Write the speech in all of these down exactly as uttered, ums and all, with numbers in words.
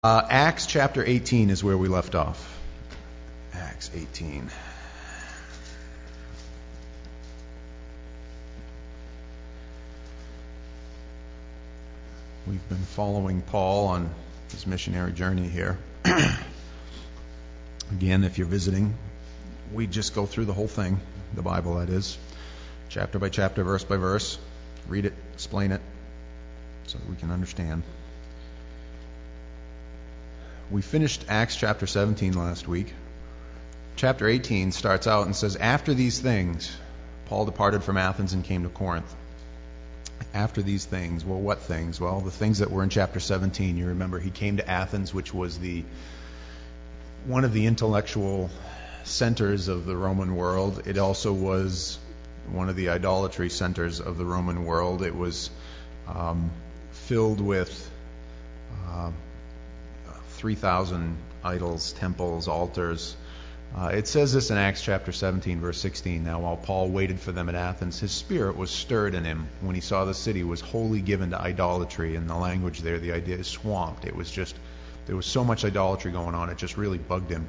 Uh, Acts chapter eighteen is where we left off. Acts eighteen. We've been following Paul on his missionary journey here. Again, if you're visiting, we just go through the whole thing, the Bible that is, chapter by chapter, verse by verse, read it, explain it, so that we can understand. We finished Acts chapter seventeen last week. Chapter eighteen starts out and says, after these things, Paul departed from Athens and came to Corinth. After these things, well, what things? Well, the things that were in chapter seventeen. You remember he came to Athens, which was the one of the intellectual centers of the Roman world. It also was one of the idolatry centers of the Roman world. It was um, filled with uh, three thousand idols, temples, altars. Uh, it says this in Acts chapter seventeen, verse sixteen. Now, while Paul waited for them at Athens, his spirit was stirred in him when he saw the city was wholly given to idolatry. And the language there, the idea is swamped. It was just, there was so much idolatry going on, it just really bugged him.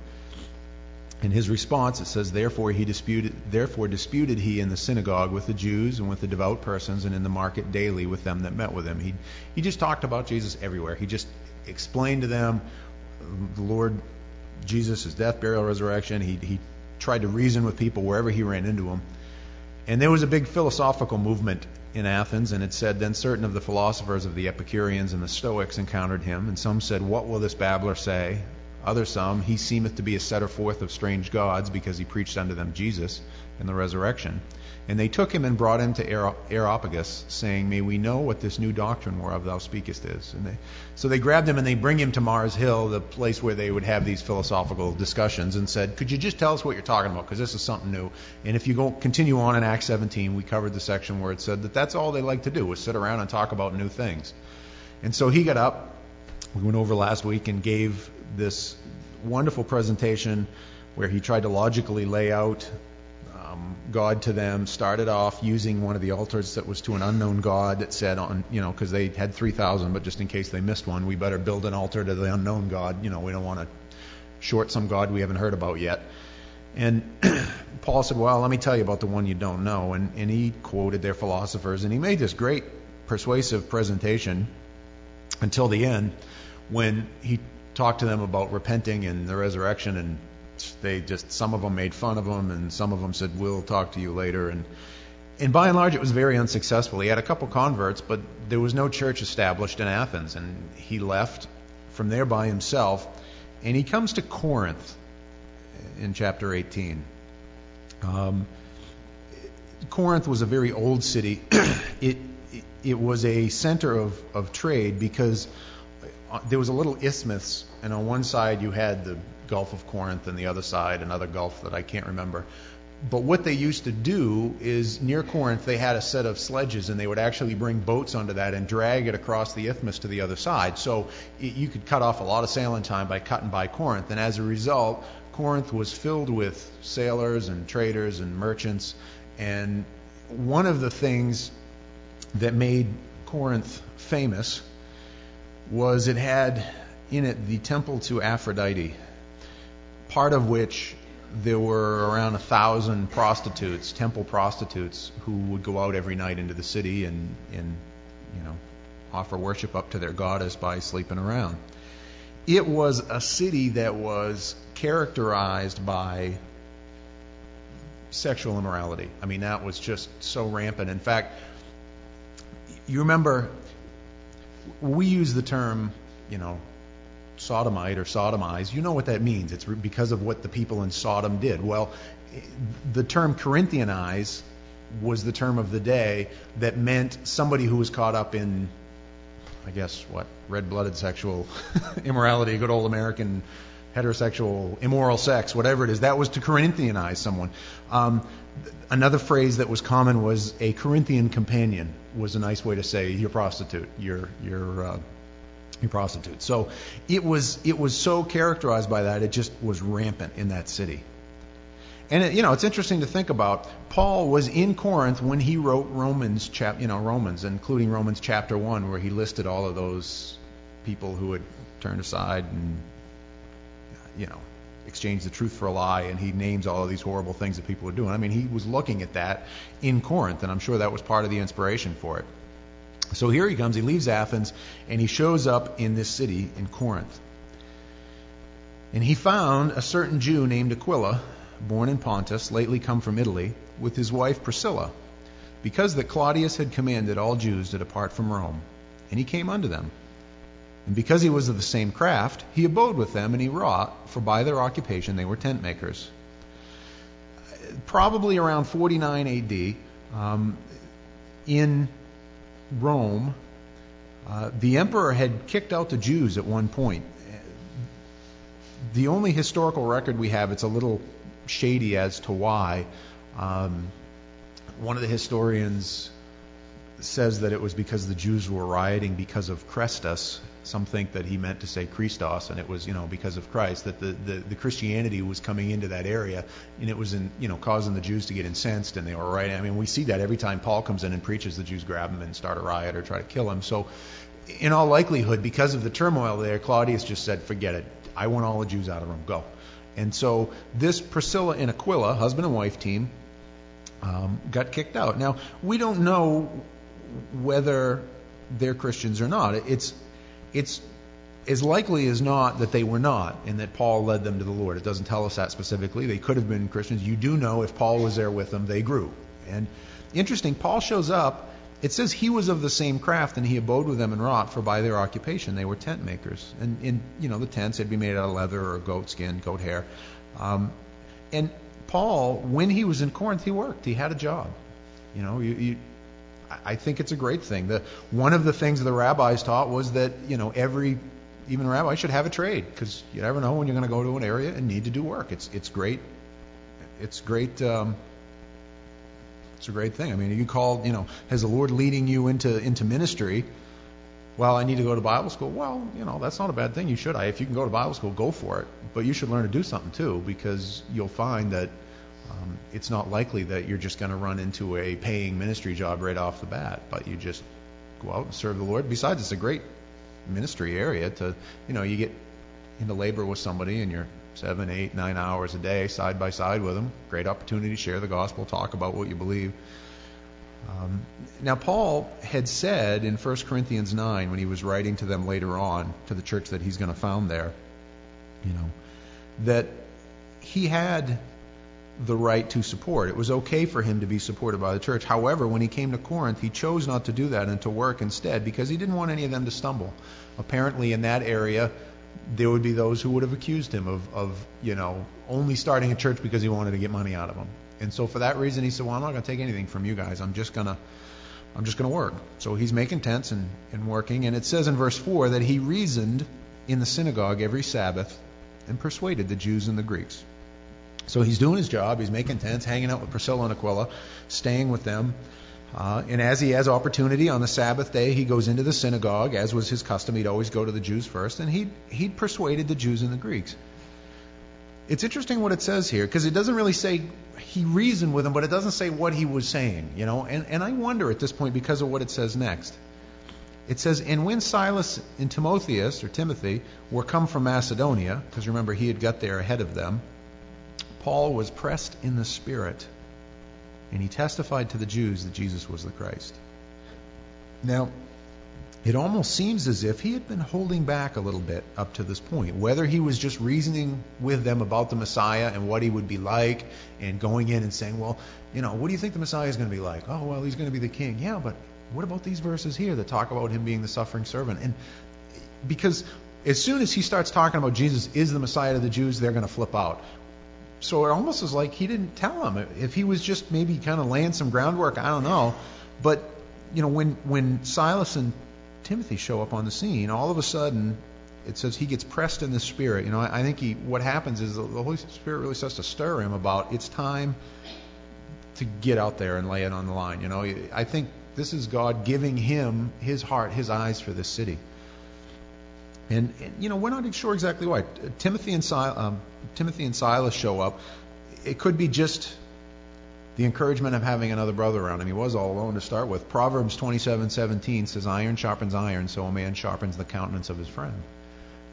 In his response, it says, Therefore he disputed, therefore disputed he in the synagogue with the Jews and with the devout persons, and in the market daily with them that met with him. He he just talked about Jesus everywhere. He just explained to them the Lord Jesus, his death, burial, resurrection. He he tried to reason with people wherever he ran into them. And there was a big philosophical movement in Athens, and it said, Then certain of the philosophers of the Epicureans and the Stoics encountered him, and some said, What will this babbler say? Others some, He seemeth to be a setter forth of strange gods, because he preached unto them Jesus and the resurrection. And they took him and brought him to Areopagus, saying, May we know what this new doctrine whereof thou speakest is. And they, so they grabbed him and they bring him to Mars Hill, the place where they would have these philosophical discussions, and said, Could you just tell us what you're talking about? Because this is something new. And if you go continue on in Acts seventeen, we covered the section where it said that that's all they like to do, was sit around and talk about new things. And so he got up, we went over last week, and gave this wonderful presentation where he tried to logically lay out um, God to them. Started off using one of the altars that was to an unknown God that said, on you know, because they had three thousand, but just in case they missed one, we better build an altar to the unknown God. You know, we don't want to short some God we haven't heard about yet. And Paul said, well, let me tell you about the one you don't know. And, and he quoted their philosophers, and he made this great persuasive presentation until the end, when he talked to them about repenting and the resurrection, and they just, some of them made fun of him, and some of them said, we'll talk to you later. And and by and large, it was very unsuccessful. He had a couple converts, but there was no church established in Athens, and he left from there by himself, and he comes to Corinth in chapter eighteen. Um, Corinth was a very old city. it, it it was a center of, of trade, because there was a little isthmus, and on one side you had the Gulf of Corinth, and the other side another gulf that I can't remember. But what they used to do is, near Corinth, they had a set of sledges, and they would actually bring boats onto that and drag it across the isthmus to the other side. So it, you could cut off a lot of sailing time by cutting by Corinth, and as a result, Corinth was filled with sailors and traders and merchants. And one of the things that made Corinth famous was it had in it the temple to Aphrodite, part of which there were around a thousand prostitutes, temple prostitutes, who would go out every night into the city and, and you know, offer worship up to their goddess by sleeping around. It was a city that was characterized by sexual immorality. I mean, that was just so rampant. In fact, you remember, we use the term, you know, sodomite or sodomize. You know what that means. It's because of what the people in Sodom did. Well, the term Corinthianize was the term of the day that meant somebody who was caught up in, I guess, what, red-blooded sexual immorality, good old American heterosexual immoral sex, whatever it is. That was to Corinthianize someone. Um, another phrase that was common was a Corinthian companion, was a nice way to say you're a prostitute, you're you're uh, you're a prostitute. So it was it was so characterized by that, it just was rampant in that city. And it, you know, it's interesting to think about. Paul was in Corinth when he wrote Romans, chap, you know, Romans, including Romans chapter one, where he listed all of those people who had turned aside and, you know, exchanged the truth for a lie, and he names all of these horrible things that people are doing. I mean, he was looking at that in Corinth, and I'm sure that was part of the inspiration for it. So here he comes, he leaves Athens, and he shows up in this city in Corinth. And he found a certain Jew named Aquila, born in Pontus, lately come from Italy, with his wife Priscilla, because that Claudius had commanded all Jews to depart from Rome. And he came unto them. And because he was of the same craft, he abode with them, and he wrought, for by their occupation they were tent makers. Probably around forty-nine A D, um, in Rome, uh, the emperor had kicked out the Jews at one point. The only historical record we have, it's a little shady as to why. Um, one of the historians says that it was because the Jews were rioting because of Christus. Some think that he meant to say Christos, and it was, you know, because of Christ, that the, the, the Christianity was coming into that area, and it was, in, you know, causing the Jews to get incensed, and they were rioting. I mean, we see that every time Paul comes in and preaches, the Jews grab him and start a riot or try to kill him. So, in all likelihood, because of the turmoil there, Claudius just said, forget it. I want all the Jews out of Rome. Go. And so this Priscilla and Aquila, husband and wife team, um, got kicked out. Now, we don't know whether they're Christians or not. It's it's as likely as not that they were not, and that Paul led them to the Lord. It doesn't tell us that specifically. They could have been Christians. You do know if Paul was there with them, they grew. And interesting, Paul shows up. It says he was of the same craft, and he abode with them and wrought, for by their occupation they were tent makers. And in, you know, the tents had been made out of leather or goat skin, goat hair. Um, and Paul, when he was in Corinth, he worked. He had a job. You know, you, you, I think it's a great thing. The, one of the things the rabbis taught was that, you know, every, even rabbi should have a trade, because you never know when you're going to go to an area and need to do work. It's it's great. It's great. Um, It's a great thing. I mean, you call, you know, has the Lord leading you into into ministry? Well, I need to go to Bible school. Well, you know, that's not a bad thing. You should. I, if you can go to Bible school, go for it. But you should learn to do something too, because you'll find that um, it's not likely that you're just going to run into a paying ministry job right off the bat. But you just go out and serve the Lord. Besides, it's a great ministry area to, you know, you get into labor with somebody and you're seven, eight, nine hours a day, side by side with them. Great opportunity to share the gospel, talk about what you believe. Um, now, Paul had said in First Corinthians nine, when he was writing to them later on, to the church that he's going to found there, you know, that he had the right to support. It was okay for him to be supported by the church. However, when he came to Corinth, he chose not to do that and to work instead, because he didn't want any of them to stumble. Apparently, in that area, there would be those who would have accused him of, of, you know, only starting a church because he wanted to get money out of them. And so for that reason, he said, well, I'm not going to take anything from you guys. I'm just going to I'm just going to work. So he's making tents and, and working. And it says in verse four that he reasoned in the synagogue every Sabbath and persuaded the Jews and the Greeks. So he's doing his job. He's making tents, hanging out with Priscilla and Aquila, staying with them. Uh, and as he has opportunity on the Sabbath day, he goes into the synagogue, as was his custom. He'd always go to the Jews first, and he'd, he'd persuaded the Jews and the Greeks. It's interesting what it says here, because it doesn't really say he reasoned with them, but it doesn't say what he was saying, you know. And, and I wonder at this point, because of what it says next. It says, and when Silas and Timotheus, or Timothy, were come from Macedonia, because remember he had got there ahead of them, Paul was pressed in the Spirit, and he testified to the Jews that Jesus was the Christ. Now, it almost seems as if he had been holding back a little bit up to this point. Whether he was just reasoning with them about the Messiah and what he would be like, and going in and saying, well, you know, what do you think the Messiah is going to be like? Oh, well, he's going to be the king. Yeah, but what about these verses here that talk about him being the suffering servant? And because as soon as he starts talking about Jesus is the Messiah to the Jews, they're going to flip out. So it almost is like he didn't tell them. If he was just maybe kind of laying some groundwork, I don't know. But, you know, when, when Silas and Timothy show up on the scene, all of a sudden it says he gets pressed in the Spirit. You know, I, I think he, what happens is the Holy Spirit really starts to stir him about it's time to get out there and lay it on the line. You know, I think this is God giving him his heart, his eyes for this city. And, and you know, we're not sure exactly why. Timothy and, Sil- um, Timothy and Silas show up. It could be just the encouragement of having another brother around him. He was all alone to start with. Proverbs twenty-seven seventeen says, iron sharpens iron, so a man sharpens the countenance of his friend.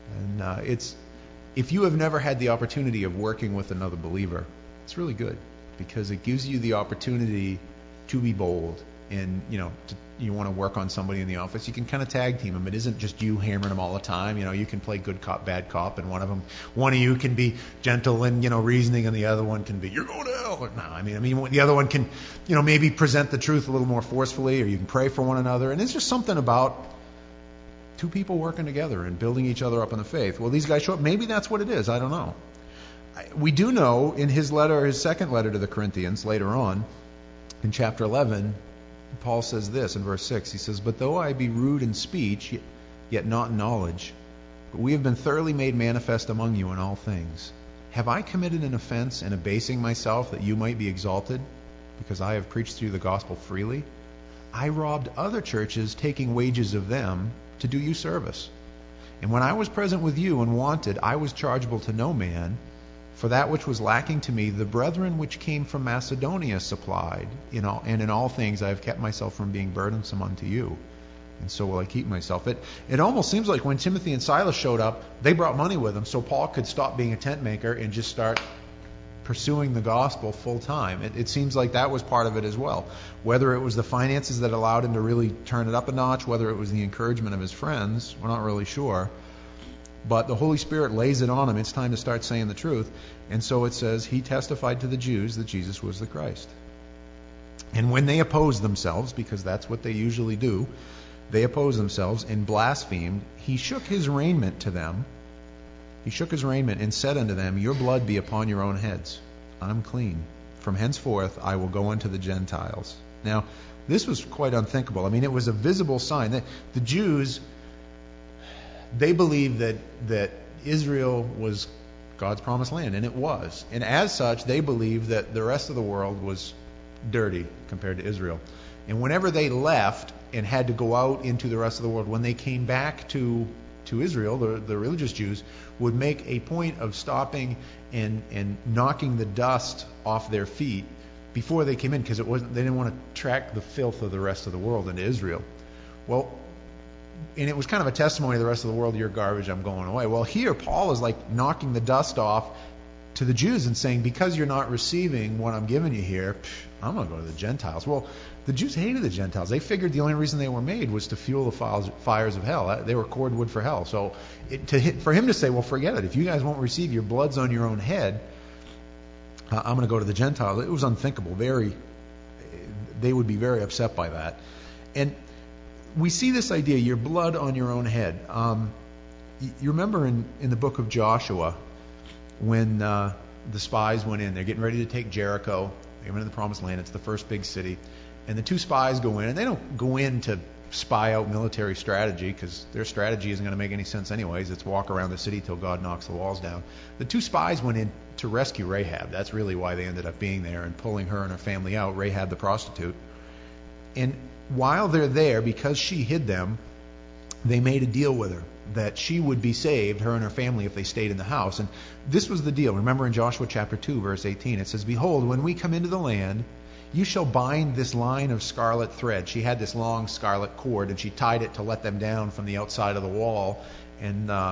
And uh, it's if you have never had the opportunity of working with another believer, it's really good because it gives you the opportunity to be bold. And, you know, to, you want to work on somebody in the office, you can kind of tag team them. It isn't just you hammering them all the time. You know, you can play good cop, bad cop, and one of them, one of you can be gentle and, you know, reasoning, and the other one can be, you're going to hell. Or, no, I mean, I mean, the other one can, you know, maybe present the truth a little more forcefully, or you can pray for one another. And it's just something about two people working together and building each other up in the faith. Well, these guys show up. Maybe that's what it is. I don't know. We do know in his letter, his second letter to the Corinthians, later on, in chapter eleven, Paul says this in verse six. He says, "But though I be rude in speech, yet not in knowledge, but we have been thoroughly made manifest among you in all things. Have I committed an offense in abasing myself that you might be exalted, because I have preached through the gospel freely? I robbed other churches, taking wages of them to do you service. And when I was present with you and wanted, I was chargeable to no man. For that which was lacking to me, the brethren which came from Macedonia supplied. In all, and in all things I have kept myself from being burdensome unto you. And so will I keep myself." It, it almost seems like when Timothy and Silas showed up, they brought money with them, so Paul could stop being a tent maker and just start pursuing the gospel full time. It, it seems like that was part of it as well. Whether it was the finances that allowed him to really turn it up a notch, whether it was the encouragement of his friends, we're not really sure. But the Holy Spirit lays it on him. It's time to start saying the truth. And so it says, he testified to the Jews that Jesus was the Christ. And when they opposed themselves, because that's what they usually do, they opposed themselves and blasphemed, he shook his raiment to them. He shook his raiment and said unto them, "Your blood be upon your own heads. I'm clean. From henceforth I will go unto the Gentiles." Now, this was quite unthinkable. I mean, it was a visible sign that the Jews, they believed that, that Israel was God's promised land, and it was. And as such, they believed that the rest of the world was dirty compared to Israel. And whenever they left and had to go out into the rest of the world, when they came back to to Israel, the, the religious Jews would make a point of stopping and, and knocking the dust off their feet before they came in, because it wasn't they didn't want to track the filth of the rest of the world into Israel. Well, and it was kind of a testimony to the rest of the world, "You're garbage, I'm going away." Well, here Paul is like knocking the dust off to the Jews and saying, because you're not receiving what I'm giving you here, I'm going to go to the Gentiles. Well, the Jews hated the Gentiles. They figured the only reason they were made was to fuel the fires of hell. They were cordwood for hell. So it, to hit, for him to say, well, forget it. If you guys won't receive, your blood's on your own head, uh, I'm going to go to the Gentiles. It was unthinkable. Very, they would be very upset by that. And we see this idea, your blood on your own head. Um, you remember in, in the book of Joshua, when uh, the spies went in, they're getting ready to take Jericho. They went into the promised land. It's the first big city. And the two spies go in, and they don't go in to spy out military strategy, because their strategy isn't going to make any sense anyways. It's walk around the city till God knocks the walls down. The two spies went in to rescue Rahab. That's really why they ended up being there and pulling her and her family out, Rahab the prostitute. And while they're there, because she hid them, they made a deal with her that she would be saved, her and her family, if they stayed in the house. And this was the deal. Remember in Joshua chapter two, verse eighteen, it says, "Behold, when we come into the land, you shall bind this line of scarlet thread." She had this long scarlet cord, and she tied it to let them down from the outside of the wall. And uh,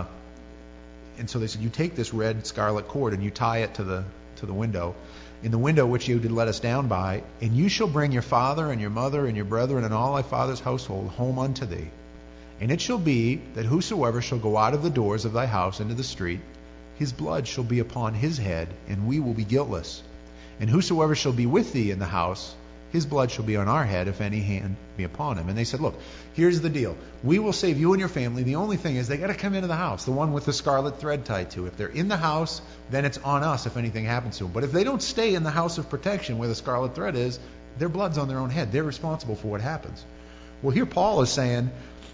and so they said, "You take this red scarlet cord and you tie it to the to the window, in the window which you did let us down by, and you shall bring your father and your mother and your brethren and all thy father's household home unto thee. And it shall be that whosoever shall go out of the doors of thy house into the street, his blood shall be upon his head, and we will be guiltless. And whosoever shall be with thee in the house, his blood shall be on our head, if any hand be upon him." And they said, "Look, here's the deal. We will save you and your family. The only thing is they got to come into the house, the one with the scarlet thread tied to. If they're in the house, then it's on us if anything happens to them. But if they don't stay in the house of protection where the scarlet thread is, their blood's on their own head. They're responsible for what happens." Well, here Paul is saying,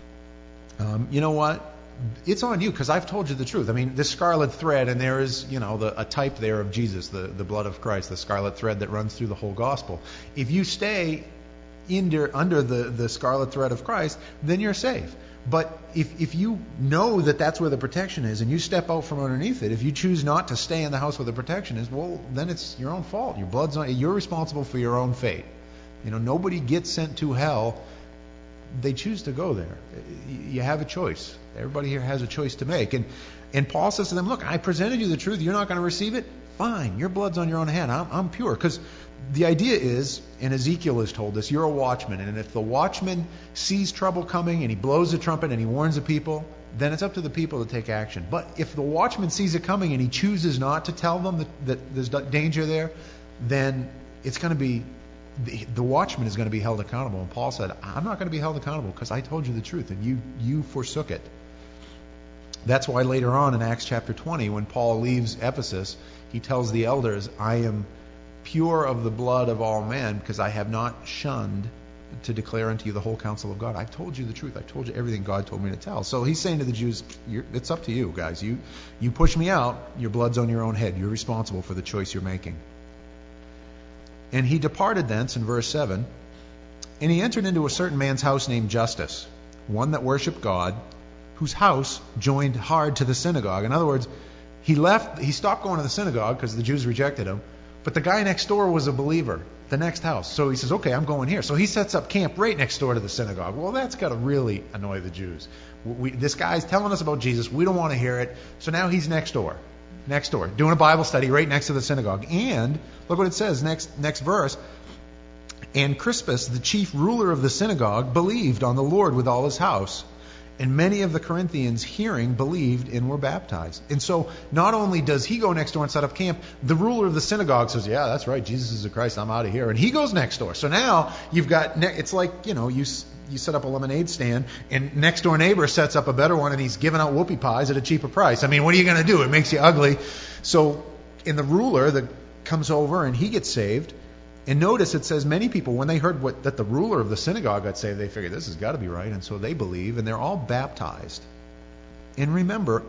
um, you know what? It's on you, because I've told you the truth. I mean, this scarlet thread, and there is, you know, the, a type there of Jesus, the, the blood of Christ, the scarlet thread that runs through the whole gospel. If you stay under, under the, the scarlet thread of Christ, then you're safe. But if, if you know that that's where the protection is, and you step out from underneath it, if you choose not to stay in the house where the protection is, well, then it's your own fault. Your blood's on, you're responsible for your own fate. You know, nobody gets sent to hell they choose to go there. You have a choice. Everybody here has a choice to make. And and Paul says to them, look, I presented you the truth. You're not going to receive it? Fine. Your blood's on your own head. I'm, I'm pure. Because the idea is, and Ezekiel has told us, you're a watchman. And if the watchman sees trouble coming and he blows the trumpet and he warns the people, then it's up to the people to take action. But if the watchman sees it coming and he chooses not to tell them that, that there's danger there, then it's going to be, the, the watchman is going to be held accountable. And Paul said, I'm not going to be held accountable because I told you the truth and you you forsook it. That's why later on in Acts chapter twenty, when Paul leaves Ephesus, he tells the elders, I am pure of the blood of all men because I have not shunned to declare unto you the whole counsel of God. I've told you the truth. I've told you everything God told me to tell. So he's saying to the Jews, you're, it's up to you, guys. You, you push me out, your blood's on your own head. You're responsible for the choice you're making. And he departed thence, in verse seven, and he entered into a certain man's house named Justus, one that worshipped God, whose house joined hard to the synagogue. In other words, he left, he stopped going to the synagogue because the Jews rejected him, but the guy next door was a believer, the next house. So he says, okay, I'm going here. So he sets up camp right next door to the synagogue. Well, that's got to really annoy the Jews. We, this guy's telling us about Jesus. We don't want to hear it. So now he's next door. Next door, doing a Bible study right next to the synagogue. And look what it says, next next verse. And Crispus, the chief ruler of the synagogue, believed on the Lord with all his house. And many of the Corinthians, hearing, believed and were baptized. And so not only does he go next door and set up camp, the ruler of the synagogue says, yeah, that's right, Jesus is the Christ, I'm out of here. And he goes next door. So now you've got, it's like, you know, you you set up a lemonade stand, and next door neighbor sets up a better one, and he's giving out whoopie pies at a cheaper price. I mean, what are you going to do? It makes you ugly. So in the ruler that comes over, and he gets saved. And notice it says many people, when they heard what, that the ruler of the synagogue got saved, they figured this has got to be right. And so they believe, and they're all baptized. And remember,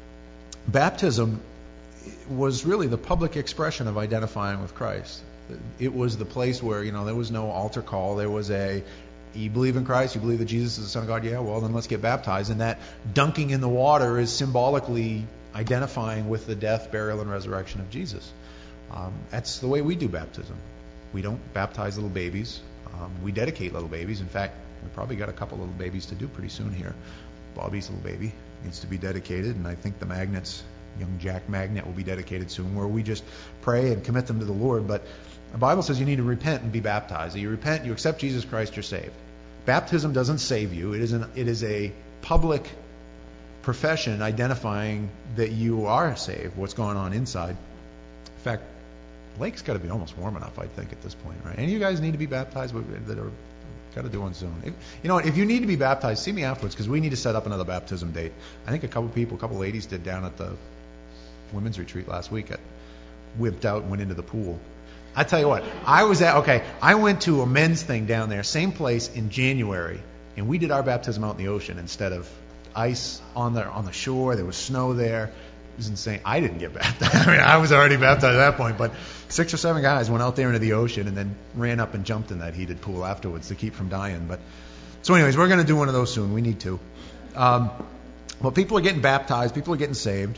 baptism was really the public expression of identifying with Christ. It was the place where, you know, there was no altar call. There was a, you believe in Christ, you believe that Jesus is the Son of God? Yeah, well, then let's get baptized. And that dunking in the water is symbolically identifying with the death, burial, and resurrection of Jesus. Um, that's the way we do baptism. We don't baptize little babies. Um, we dedicate little babies. In fact, we've probably got a couple little babies to do pretty soon here. Bobby's little baby needs to be dedicated, and I think the Magnets, young Jack Magnet, will be dedicated soon, where we just pray and commit them to the Lord. But the Bible says you need to repent and be baptized. You repent, you accept Jesus Christ, you're saved. Baptism doesn't save you. It is an, it is a public profession identifying that you are saved, what's going on inside. In fact, Lake's got to be almost warm enough, I think, at this point, right? Any of you guys need to be baptized? That are got to do one soon. If, you know what? If you need to be baptized, see me afterwards, because we need to set up another baptism date. I think a couple people, a couple ladies did down at the women's retreat last week. At, whipped out and went into the pool. I tell you what, I was at okay. I went to a men's thing down there, same place in January, and we did our baptism out in the ocean instead of ice on the on the shore. There was snow there. It was insane. I didn't get baptized. I mean, I was already baptized at that point, but six or seven guys went out there into the ocean and then ran up and jumped in that heated pool afterwards to keep from dying. But so, anyways, we're going to do one of those soon. We need to. Um, well, people are getting baptized. People are getting saved.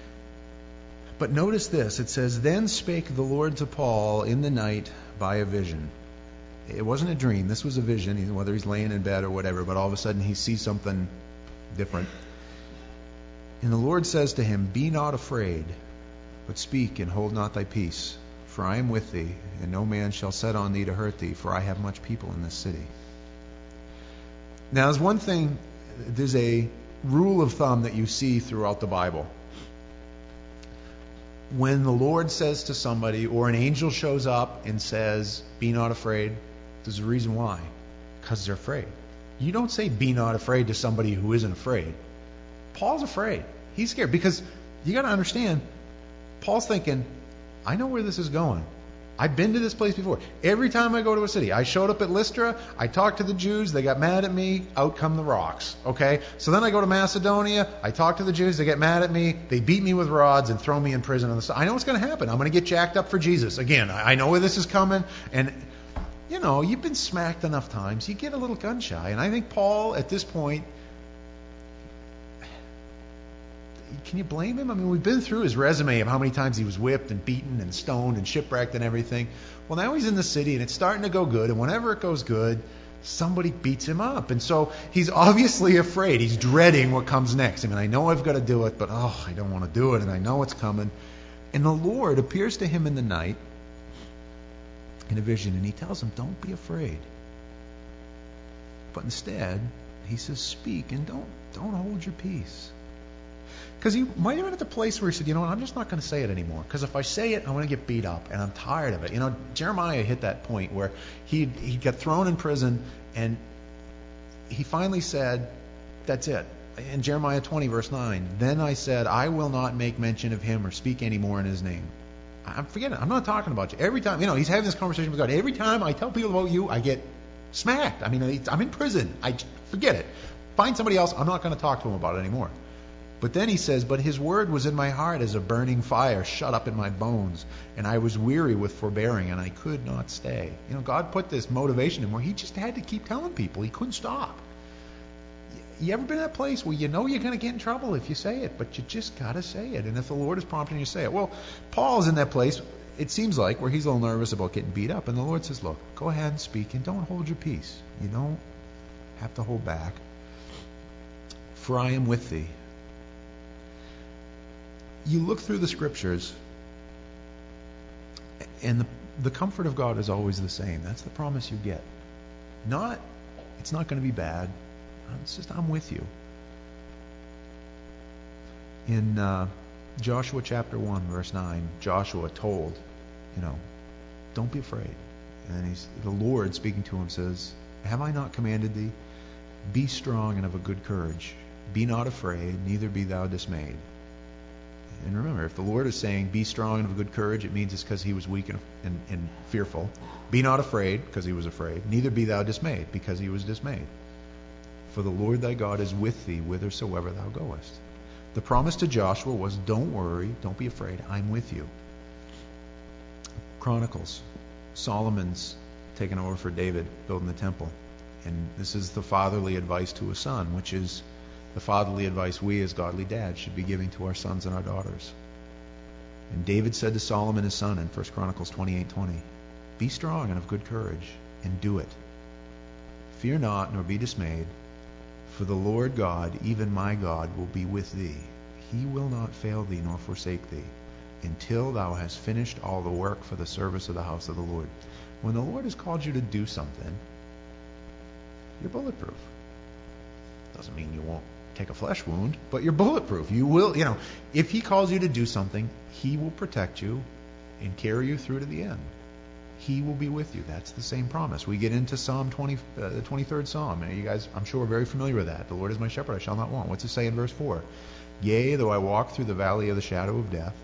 But notice this. It says, "Then spake the Lord to Paul in the night by a vision." It wasn't a dream. This was a vision, whether he's laying in bed or whatever. But all of a sudden he sees something different. And the Lord says to him, "Be not afraid, but speak and hold not thy peace. For I am with thee, and no man shall set on thee to hurt thee, for I have much people in this city." Now, there's one thing, there's a rule of thumb that you see throughout the Bible. When the Lord says to somebody, or an angel shows up and says, "Be not afraid," there's a reason why. Because they're afraid. You don't say, "Be not afraid" to somebody who isn't afraid. Paul's afraid. He's scared. Because you got to understand, Paul's thinking, I know where this is going. I've been to this place before. Every time I go to a city, I showed up at Lystra, I talked to the Jews, they got mad at me, out come the rocks. Okay? So then I go to Macedonia, I talk to the Jews, they get mad at me, they beat me with rods and throw me in prison. On the side. I know what's going to happen. I'm going to get jacked up for Jesus. Again, I know where this is coming. And, you know, you've been smacked enough times, you get a little gun shy. And I think Paul, at this point, can you blame him? I mean, we've been through his resume of how many times he was whipped and beaten and stoned and shipwrecked and everything. Well, now he's in the city and it's starting to go good. And whenever it goes good, somebody beats him up. And so he's obviously afraid. He's dreading what comes next. I mean, I know I've got to do it, but oh, I don't want to do it, and I know it's coming. And the Lord appears to him in the night in a vision, and he tells him, don't be afraid. But instead, he says, speak and don't don't hold your peace. Because he might have been at the place where he said, you know what, I'm just not going to say it anymore. Because if I say it, I'm going to get beat up, and I'm tired of it. You know, Jeremiah hit that point where he he got thrown in prison, and he finally said, that's it. In Jeremiah twenty, verse nine, then I said, I will not make mention of him or speak anymore in his name. I'm forgetting. I'm not talking about you. Every time, you know, he's having this conversation with God. Every time I tell people about you, I get smacked. I mean, I'm in prison. I forget it. Find somebody else. I'm not going to talk to him about it anymore. But then he says, but his word was in my heart as a burning fire shut up in my bones, and I was weary with forbearing, and I could not stay. You know, God put this motivation in where he just had to keep telling people. He couldn't stop. You ever been in that place where you know you're going to get in trouble if you say it, but you just got to say it? And if the Lord is prompting you to say it. Well, Paul's in that place, it seems like, where he's a little nervous about getting beat up. And the Lord says, look, go ahead and speak, and don't hold your peace. You don't have to hold back. For I am with thee. You look through the scriptures, and the, the comfort of God is always the same. That's the promise you get. Not, it's not going to be bad. It's just, I'm with you. In uh, Joshua chapter one, verse nine, Joshua told, you know, don't be afraid. And he's, the Lord speaking to him says, have I not commanded thee? Be strong and of a good courage. Be not afraid, neither be thou dismayed. And remember, if the Lord is saying, be strong and of good courage, it means it's because he was weak and, and, and fearful. Be not afraid, because he was afraid. Neither be thou dismayed, because he was dismayed. For the Lord thy God is with thee whithersoever thou goest. The promise to Joshua was, don't worry, don't be afraid, I'm with you. Chronicles, Solomon's taken over for David, building the temple. And this is the fatherly advice to a son, which is the fatherly advice we as godly dads should be giving to our sons and our daughters. And David said to Solomon his son in First Chronicles twenty-eight twenty, be strong and of good courage, and do it. Fear not, nor be dismayed, for the Lord God, even my God, will be with thee. He will not fail thee nor forsake thee, until thou hast finished all the work for the service of the house of the Lord. When the Lord has called you to do something, you're bulletproof. Doesn't mean you won't take a flesh wound, but you're bulletproof. You will, you know, if he calls you to do something, he will protect you and carry you through to the end. He will be with you. That's the same promise. We get into Psalm twenty, uh, the twenty-third Psalm. And you guys, I'm sure, are very familiar with that. The Lord is my shepherd, I shall not want. What's it say in verse four? Yea, though I walk through the valley of the shadow of death,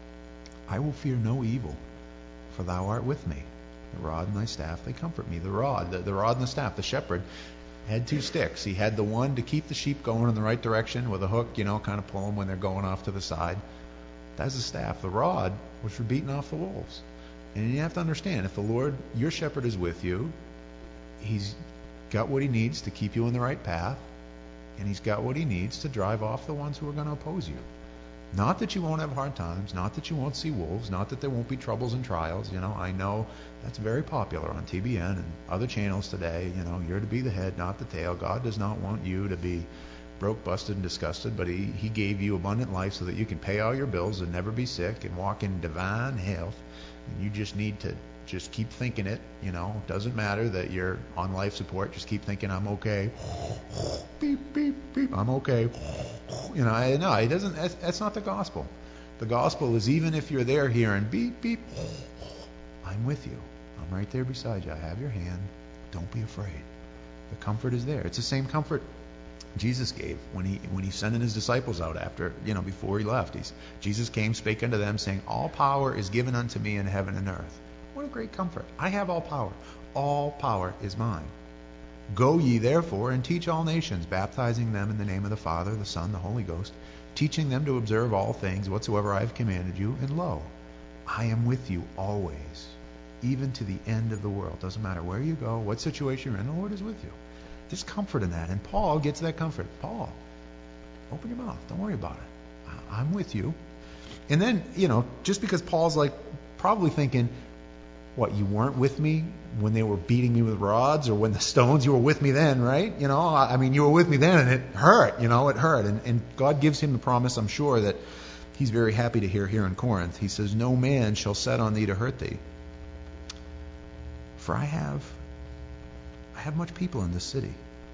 I will fear no evil, for thou art with me. The rod and thy staff, they comfort me. The rod, the, the rod and the staff, the shepherd had two sticks. He had the one to keep the sheep going in the right direction with a hook, you know, kind of pull them when they're going off to the side. That's the staff. The rod was for beating off the wolves. And you have to understand, if the Lord, your shepherd, is with you, he's got what he needs to keep you in the right path, and he's got what he needs to drive off the ones who are going to oppose you. Not that you won't have hard times, not that you won't see wolves, not that there won't be troubles and trials. You know, I know that's very popular on T B N and other channels today. You know, you're to be the head, not the tail. God does not want you to be broke, busted, and disgusted, but he, he gave you abundant life so that you can pay all your bills and never be sick and walk in divine health. And you just need to just keep thinking it. You know, it doesn't matter that you're on life support. Just keep thinking, I'm okay. Beep, beep, beep. I'm okay. You know, I, no, it doesn't. That's, that's not the gospel. The gospel is, even if you're there hearing beep, beep, I'm with you. I'm right there beside you. I have your hand. Don't be afraid. The comfort is there. It's the same comfort Jesus gave when he when he sent his disciples out after, you know, before he left. He's, Jesus came, spake unto them, saying, all power is given unto me in heaven and earth. What a great comfort. I have all power. All power is mine. Go ye therefore and teach all nations, baptizing them in the name of the Father, the Son, the Holy Ghost, teaching them to observe all things whatsoever I have commanded you. And lo, I am with you always, even to the end of the world. Doesn't matter where you go, what situation you're in, the Lord is with you. There's comfort in that. And Paul gets that comfort. Paul, open your mouth. Don't worry about it. I'm with you. And then, you know, just because Paul's like probably thinking, what, you weren't with me when they were beating me with rods or when the stones? You were with me then, right? You know, I mean, you were with me then, and it hurt, you know, it hurt. And, and God gives him the promise, I'm sure, that he's very happy to hear here in Corinth. He says, no man shall set on thee to hurt thee. For I have, I have much people in this city.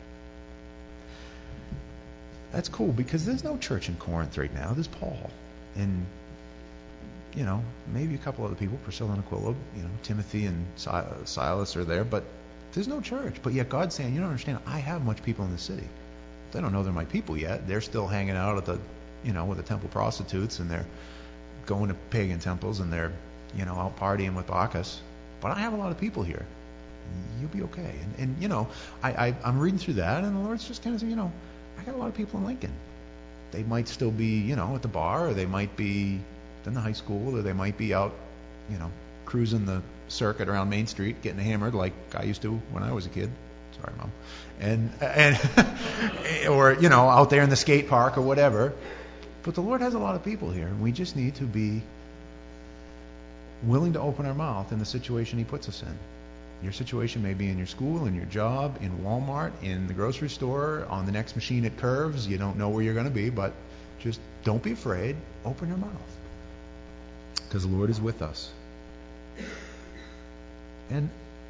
That's cool, because there's no church in Corinth right now. There's Paul. And, you know, maybe a couple other people, Priscilla and Aquila, you know, Timothy and Silas are there, but there's no church. But yet God's saying, you don't understand, I have much people in the city. They don't know they're my people yet. They're still hanging out at the, you know, with the temple prostitutes, and they're going to pagan temples, and they're, you know, out partying with Bacchus. But I have a lot of people here. You'll be okay. And, and you know, I, I, I'm reading through that, and the Lord's just kind of saying, you know, I got a lot of people in Lincoln. They might still be, you know, at the bar, or they might be in the high school, or they might be out, you know, cruising the circuit around Main Street, getting hammered like I used to when I was a kid. Sorry, Mom. And and or you know, out there in the skate park or whatever. But the Lord has a lot of people here, and we just need to be willing to open our mouth in the situation He puts us in. Your situation may be in your school, in your job, in Walmart, in the grocery store, on the next machine at Curves. You don't know where you're going to be, but just don't be afraid. Open your mouth, because the Lord is with us. And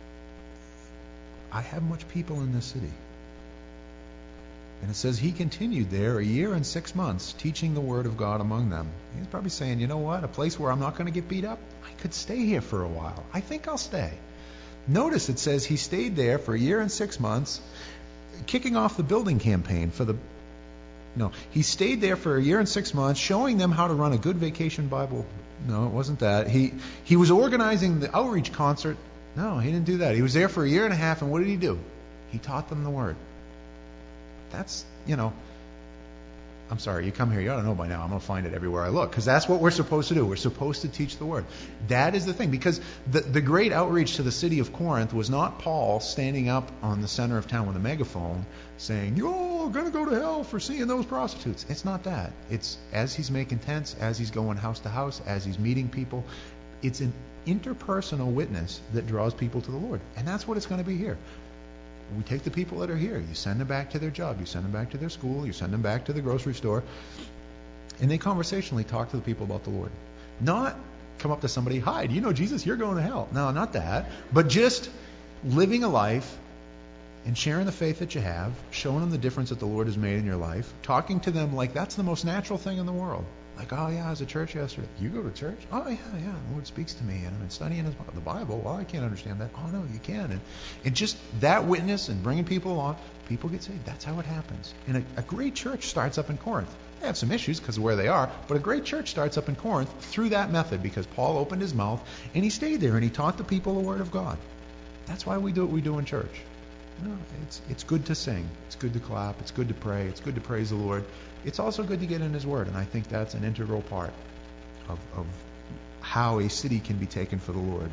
I have much people in this city. And it says he continued there a year and six months, teaching the word of God among them. He's probably saying, you know what, a place where I'm not going to get beat up, I could stay here for a while. I think I'll stay. Notice it says he stayed there for a year and six months, kicking off the building campaign for the... No, he stayed there for a year and six months, showing them how to run a good vacation Bible. No, it wasn't that. He he was organizing the outreach concert. No, he didn't do that. He was there for a year and a half, and what did he do? He taught them the Word. That's, you know... I'm sorry, you come here, you ought to know by now. I'm going to find it everywhere I look, because that's what we're supposed to do. We're supposed to teach the Word. That is the thing, because the, the great outreach to the city of Corinth was not Paul standing up on the center of town with a megaphone saying, you're all going to go to hell for seeing those prostitutes. It's not that. It's as he's making tents, as he's going house to house, as he's meeting people. It's an interpersonal witness that draws people to the Lord. And that's what it's going to be here. We take the people that are here, you send them back to their job, you send them back to their school, you send them back to the grocery store, and they conversationally talk to the people about the Lord. Not come up to somebody, hi, do you know Jesus? You're going to hell. No, not that. But just living a life and sharing the faith that you have, showing them the difference that the Lord has made in your life, talking to them like that's the most natural thing in the world. Like, oh yeah, I was at church yesterday. You go to church? Oh yeah, yeah. The Lord speaks to me, and I've been studying his, the Bible. Well, I can't understand that. Oh no, you can. And, and just that witness and bringing people along, people get saved. That's how it happens. And a, a great church starts up in Corinth. They have some issues because of where they are, but a great church starts up in Corinth through that method, because Paul opened his mouth and he stayed there and he taught the people the Word of God. That's why we do what we do in church. No, it's it's good to sing. It's good to clap. It's good to pray. It's good to praise the Lord. It's also good to get in His Word, and I think that's an integral part of, of how a city can be taken for the Lord.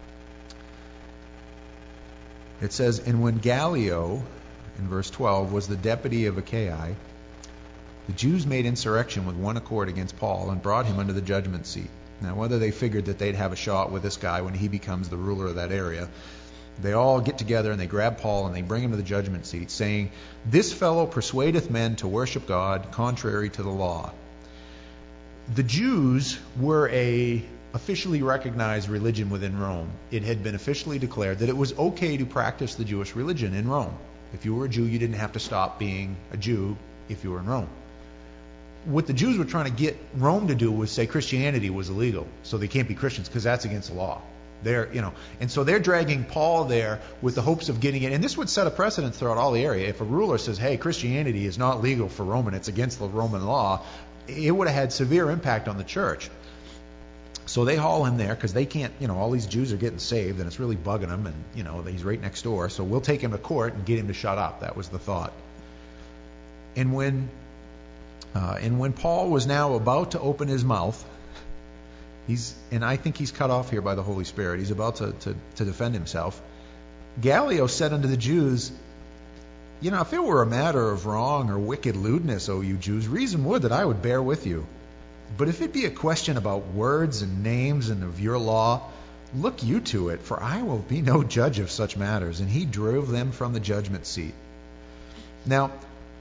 It says, and when Gallio, in verse twelve, was the deputy of Achaia, the Jews made insurrection with one accord against Paul and brought him under the judgment seat. Now, whether they figured that they'd have a shot with this guy when he becomes the ruler of that area, they all get together and they grab Paul and they bring him to the judgment seat, saying, this fellow persuadeth men to worship God contrary to the law. The Jews were a officially recognized religion within Rome. It had been officially declared that it was okay to practice the Jewish religion in Rome. If you were a Jew, you didn't have to stop being a Jew if you were in Rome. What the Jews were trying to get Rome to do was say Christianity was illegal, so they can't be Christians because that's against the law. They're, you know, and so they're dragging Paul there with the hopes of getting it. And this would set a precedent throughout all the area. If a ruler says, hey, Christianity is not legal for Rome and it's against the Roman law, it would have had severe impact on the church. So they haul him there because they can't, you know, all these Jews are getting saved and it's really bugging them, and, you know, he's right next door. So we'll take him to court and get him to shut up. That was the thought. And when, uh, and when Paul was now about to open his mouth, He's, and I think he's cut off here by the Holy Spirit. He's about to, to, to defend himself. Gallio said unto the Jews, you know, if it were a matter of wrong or wicked lewdness, O you Jews, reason would that I would bear with you. But if it be a question about words and names and of your law, Look you to it, for I will be no judge of such matters. And he drove them from the judgment seat. Now,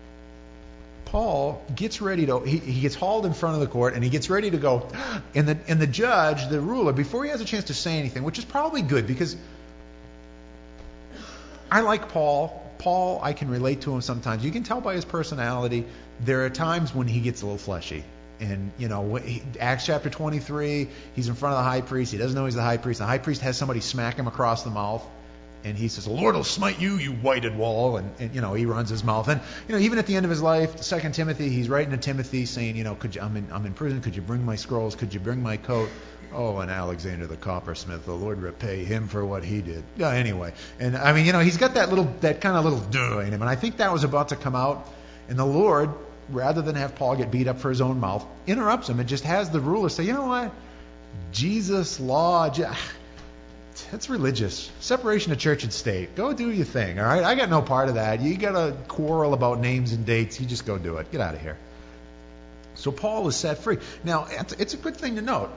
Paul gets ready to, he, he gets hauled in front of the court, and he gets ready to go. And the, and the judge, the ruler, before he has a chance to say anything, which is probably good, because I like Paul. Paul, I can relate to him sometimes. You can tell by his personality, there are times when he gets a little fleshy. And, you know, he, Acts chapter twenty-three, he's in front of the high priest. He doesn't know he's the high priest. The high priest has somebody smack him across the mouth. And he says, the Lord will smite you, you whited wall. And, and, you know, he runs his mouth. And, you know, even at the end of his life, Second Timothy, he's writing to Timothy saying, you know, could you, I'm in, I'm in prison. Could you bring my scrolls? Could you bring my coat? Oh, and Alexander the coppersmith, the Lord repay him for what he did. Yeah, anyway. And, I mean, you know, he's got that little, that kind of little duh in him. And I think that was about to come out. And the Lord, rather than have Paul get beat up for his own mouth, interrupts him and just has the ruler say, you know what? Jesus' law, that's religious. Separation of church and state. Go do your thing, all right? I got no part of that. You got to quarrel about names and dates. You just go do it. Get out of here. So Paul is set free. Now, it's a good thing to note.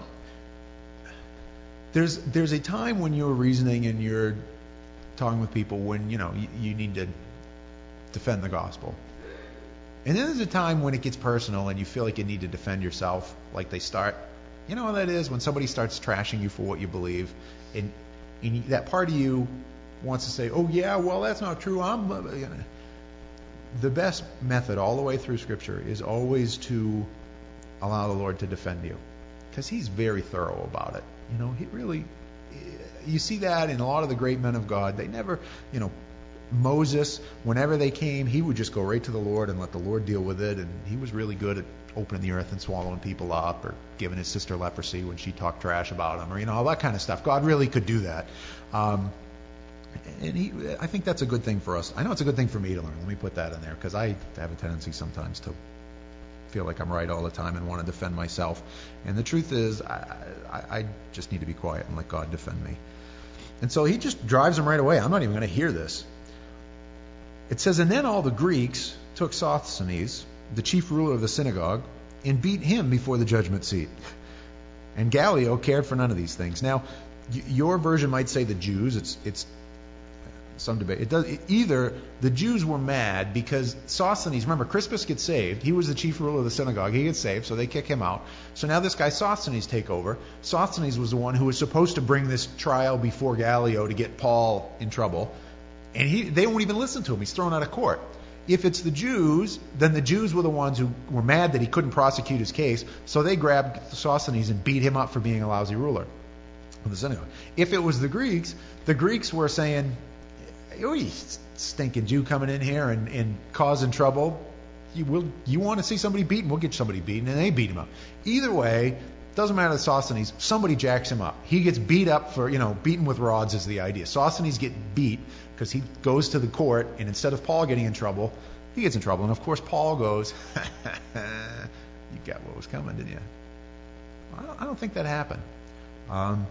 There's there's a time when you're reasoning and you're talking with people when, you know, you, you need to defend the gospel. And then there's a time when it gets personal and you feel like you need to defend yourself, like they start. You know what that is? When somebody starts trashing you for what you believe, and, and that part of you wants to say, oh, yeah, well, that's not true. I'm. You know. The best method all the way through Scripture is always to allow the Lord to defend you, because He's very thorough about it. You know, He really, you see that in a lot of the great men of God. They never, you know, Moses, whenever they came, he would just go right to the Lord and let the Lord deal with it. And he was really good at opening the earth and swallowing people up, or giving his sister leprosy when she talked trash about him, or, you know, all that kind of stuff. God really could do that. Um, and he, I think that's a good thing for us. I know it's a good thing for me to learn. Let me put that in there, because I have a tendency sometimes to feel like I'm right all the time and want to defend myself. And the truth is, I, I, I just need to be quiet and let God defend me. And so he just drives him right away. I'm not even going to hear this. It says, and then all the Greeks took Sosthenes, the chief ruler of the synagogue, and beat him before the judgment seat. And Gallio cared for none of these things. Now, y- your version might say the Jews. It's it's some debate. It does it, either the Jews were mad because Sosthenes, remember, Crispus gets saved. He was the chief ruler of the synagogue. He gets saved, so they kick him out. So now this guy Sosthenes take over. Sosthenes was the one who was supposed to bring this trial before Gallio to get Paul in trouble. And he, they won't even listen to him. He's thrown out of court. If it's the Jews, then the Jews were the ones who were mad that he couldn't prosecute his case, so they grabbed Sosthenes and beat him up for being a lousy ruler of the synagogue. If it was the Greeks, the Greeks were saying, oh, you stinking Jew coming in here and, and causing trouble. You will, you want to see somebody beaten? We'll get somebody beaten, and they beat him up. Either way, doesn't matter to Sosthenes, somebody jacks him up. He gets beat up for, you know, beaten with rods is the idea. Sosthenes get beat because he goes to the court, and instead of Paul getting in trouble, he gets in trouble. And of course, Paul goes, you got what was coming, didn't you? I don't, I don't think that happened. Um,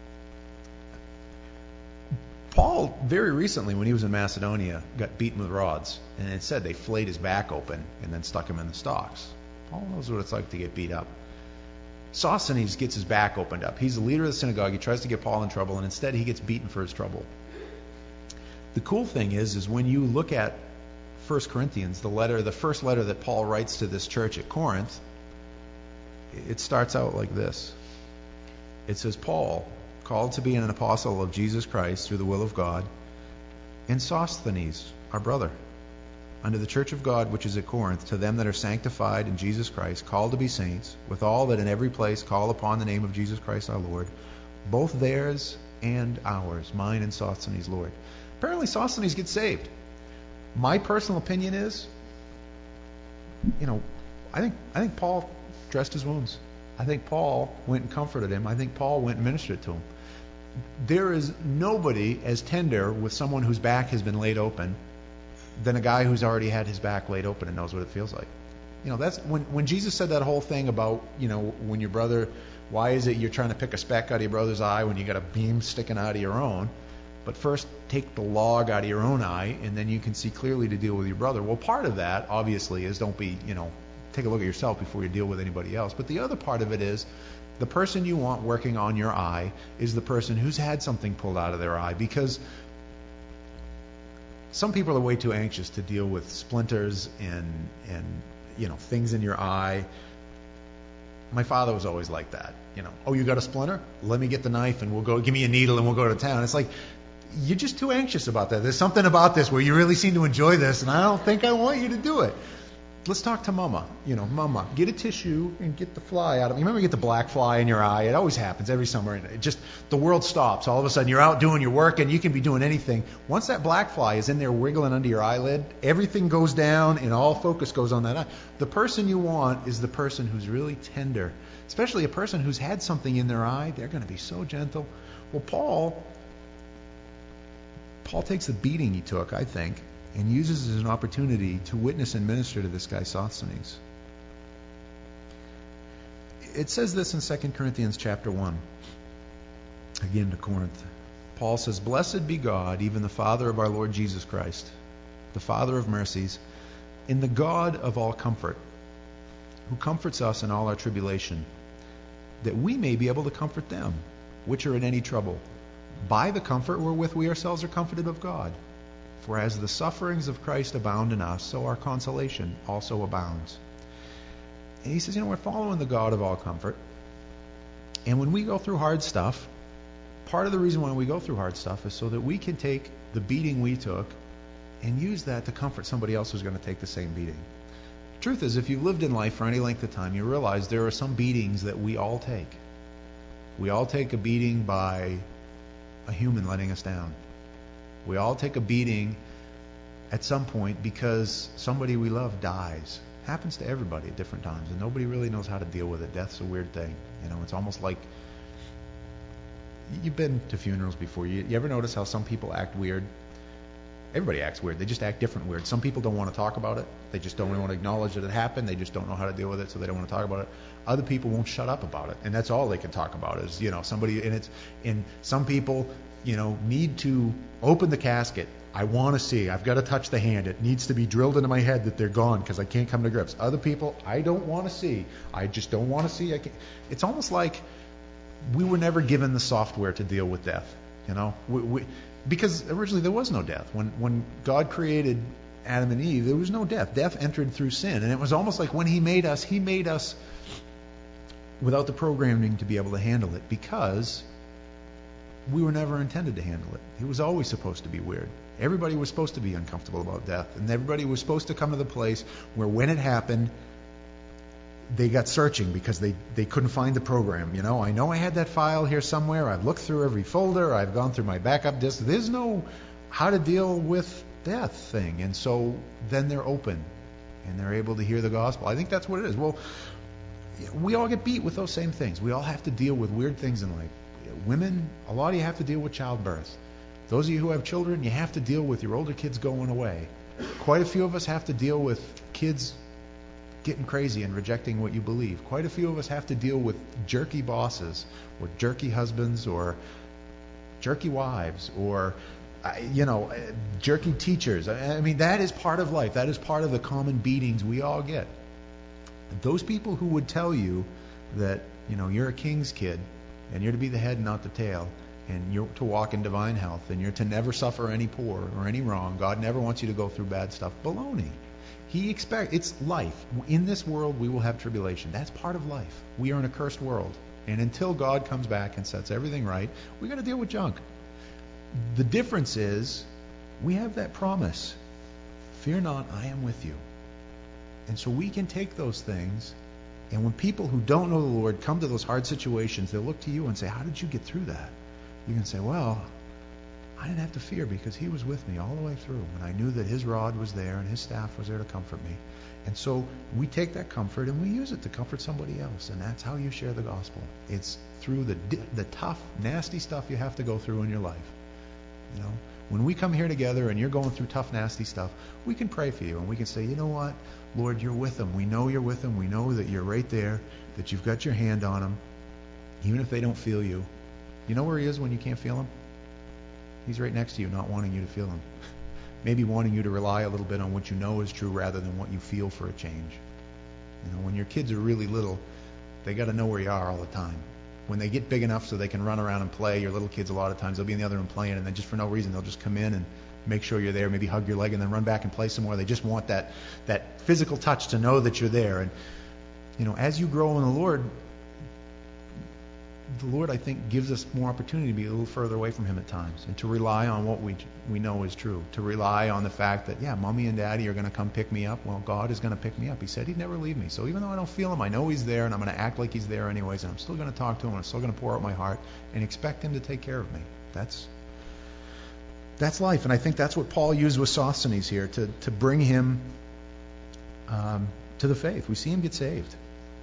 Paul, very recently, when he was in Macedonia, got beaten with rods. And it said they flayed his back open and then stuck him in the stocks. Paul knows what it's like to get beat up. Sosthenes gets his back opened up. He's the leader of the synagogue. He tries to get Paul in trouble, and instead he gets beaten for his trouble. The cool thing is, is when you look at First Corinthians, the letter, the first letter that Paul writes to this church at Corinth, it starts out like this. It says, Paul, called to be an apostle of Jesus Christ through the will of God, and Sosthenes, our brother, unto the church of God which is at Corinth, to them that are sanctified in Jesus Christ, called to be saints, with all that in every place call upon the name of Jesus Christ our Lord, both theirs and ours, mine and Sosthenes' Lord. Apparently Sosthenes gets saved. My personal opinion is, you know, I think I think Paul dressed his wounds. I think Paul went and comforted him. I think Paul went and ministered to him. There is nobody as tender with someone whose back has been laid open than a guy who's already had his back laid open and knows what it feels like. You know, that's when when Jesus said that whole thing about, you know, when your brother, why is it you're trying to pick a speck out of your brother's eye when you got a beam sticking out of your own? But first take the log out of your own eye, and then you can see clearly to deal with your brother. Well, part of that, obviously, is don't be, you know, take a look at yourself before you deal with anybody else. But the other part of it is The person you want working on your eye is the person who's had something pulled out of their eye, because some people are way too anxious to deal with splinters and and you know things in your eye. My father was always like that. You know, oh, you got a splinter? Let me get the knife and we'll go. Give me a needle and we'll go to town. It's like, you're just too anxious about that. There's something about this where you really seem to enjoy this, and I don't think I want you to do it. Let's talk to Mama. You know, Mama, get a tissue and get the fly out of it. You remember you get the black fly in your eye? It always happens every summer. And it just, the world stops. All of a sudden, you're out doing your work, and you can be doing anything. Once that black fly is in there wiggling under your eyelid, everything goes down, and all focus goes on that eye. The person you want is the person who's really tender, especially a person who's had something in their eye. They're going to be so gentle. Well, Paul, Paul takes the beating he took, I think, and uses it as an opportunity to witness and minister to this guy Sosthenes. It says this in Second Corinthians chapter one, again to Corinth. Paul says, "Blessed be God, even the Father of our Lord Jesus Christ, the Father of mercies, and the God of all comfort, who comforts us in all our tribulation, that we may be able to comfort them which are in any trouble, by the comfort wherewith we ourselves are comforted of God. For as the sufferings of Christ abound in us, so our consolation also abounds." And he says, you know, we're following the God of all comfort. And when we go through hard stuff, part of the reason why we go through hard stuff is so that we can take the beating we took and use that to comfort somebody else who's going to take the same beating. Truth is, if you've lived in life for any length of time, you realize there are some beatings that we all take. We all take a beating by a human letting us down. We all take a beating at some point because somebody we love dies. Happens to everybody at different times, and nobody really knows how to deal with it. Death's a weird thing. You know, it's almost like, you've been to funerals before. You, you ever notice how some people act weird? Everybody acts weird. They just act different weird. Some people don't want to talk about it. They just don't want to acknowledge that it happened. They just don't know how to deal with it, so they don't want to talk about it. Other people won't shut up about it, and that's all they can talk about is, you know, somebody. And it's and some people, you know, need to open the casket. I want to see. I've got to touch the hand. It needs to be drilled into my head that they're gone because I can't come to grips. Other people, I don't want to see. I just don't want to see. I can't. It's almost like we were never given the software to deal with death. You know, we, we, because originally there was no death. When when God created Adam and Eve, there was no death. Death entered through sin, and it was almost like when He made us, He made us without the programming to be able to handle it, because we were never intended to handle it. It was always supposed to be weird. Everybody was supposed to be uncomfortable about death, and everybody was supposed to come to the place where when it happened, they got searching because they, they couldn't find the program. You know, I know I had that file here somewhere. I've looked through every folder. I've gone through my backup disk. There's no how to deal with death thing. And so then they're open, and they're able to hear the gospel. I think that's what it is. Well, we all get beat with those same things. We all have to deal with weird things in life. Women, a lot of you have to deal with childbirth. Those of you who have children, you have to deal with your older kids going away. Quite a few of us have to deal with kids getting crazy and rejecting what you believe. Quite a few of us have to deal with jerky bosses, or jerky husbands, or jerky wives, or uh, you know, jerky teachers. I mean, that is part of life. That is part of the common beatings we all get. Those people who would tell you that, you know, you're a king's kid, and you're to be the head and not the tail, and you're to walk in divine health, and you're to never suffer any poor or any wrong. God never wants you to go through bad stuff. Baloney. He expects, it's life. In this world, we will have tribulation. That's part of life. We are in a cursed world. And until God comes back and sets everything right, we got to deal with junk. The difference is, we have that promise. Fear not, I am with you. And so we can take those things, and when people who don't know the Lord come to those hard situations, they'll look to you and say, how did you get through that? You can say, well, I didn't have to fear because He was with me all the way through. And I knew that His rod was there and His staff was there to comfort me. And so we take that comfort and we use it to comfort somebody else. And that's how you share the gospel. It's through the the tough, nasty stuff you have to go through in your life. You know, when we come here together and you're going through tough, nasty stuff, we can pray for you and we can say, you know what, Lord, you're with them. We know you're with them. We know that you're right there, that you've got your hand on them, even if they don't feel you. You know where He is when you can't feel Him? He's right next to you, not wanting you to feel Him. Maybe wanting you to rely a little bit on what you know is true rather than what you feel for a change. You know, when your kids are really little, they got to know where you are all the time. when they get big enough so they can run around and play, your little kids a lot of times, they'll be in the other room playing, and then just for no reason, they'll just come in and make sure you're there, maybe hug your leg, and then run back and play some more. They just want that that physical touch to know that you're there. And, you know, as you grow in the Lord, the Lord, I think, gives us more opportunity to be a little further away from Him at times and to rely on what we we know is true, to rely on the fact that, yeah, Mommy and Daddy are going to come pick me up. Well, God is going to pick me up. He said He'd never leave me. So even though I don't feel Him, I know He's there, and I'm going to act like He's there anyways, and I'm still going to talk to Him, and I'm still going to pour out my heart and expect Him to take care of me. That's that's life, and I think that's what Paul used with Sosthenes here to, to bring him um, to the faith. We see him get saved.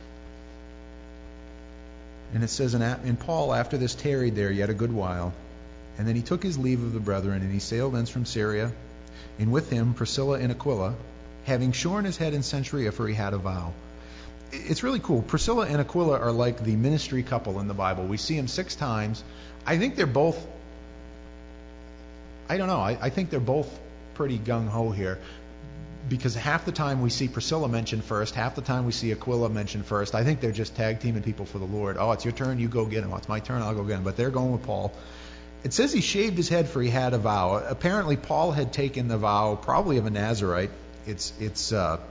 And it says, in Paul, after this, tarried there yet a good while. And then he took his leave of the brethren, and he sailed thence from Syria, and with him Priscilla and Aquila, having shorn his head in Cenchrea, for he had a vow. It's really cool. Priscilla and Aquila are like the ministry couple in the Bible. We see them six times. I think they're both, I don't know, I, I think they're both pretty gung-ho here. Because half the time we see Priscilla mentioned first, half the time we see Aquila mentioned first. I think they're just tag teaming people for the Lord. Oh, it's your turn, you go get him. Oh, it's my turn, I'll go get him. But they're going with Paul. It says he shaved his head for he had a vow. Apparently Paul had taken the vow probably of a Nazirite. It's it's uh,